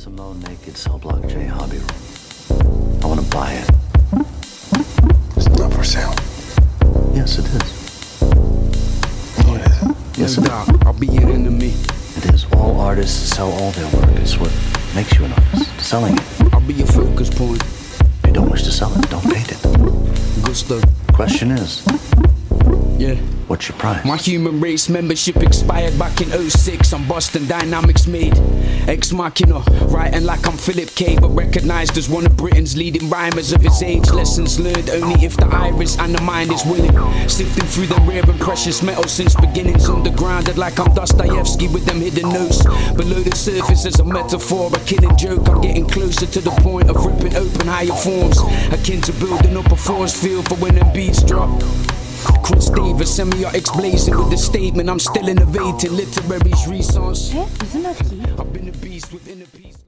Massimo Naked Cell Block J hobby room. I want to buy it. It's not for sale. Yes, it is. No, it isn't. Yes, No it doubt, I'll be your enemy. It is. All artists sell all their work. It's what makes you an artist. Selling it. I'll be your focus point. If you don't wish to sell it, don't paint it. Good stuff. Question is, Yeah. what's your price? My human race membership expired back in 06. I'm Boston Dynamics made. Ex Machina, writing like I'm Philip K, but recognized as one of Britain's leading rhymers of his age. Lessons learned only if the iris and the mind is willing. Sifting through them rare and precious metals since beginnings. Undergrounded like I'm Dostoevsky with them hidden notes. Below the surface is a metaphor, a killing joke. I'm getting closer to the point of ripping open higher forms, akin to building up a force field for when them beats drop. Chris Davis, semiotics blazing with the statement. I'm still innovating, literary's resource. Vous êtes qui? I've been a beast within a beast.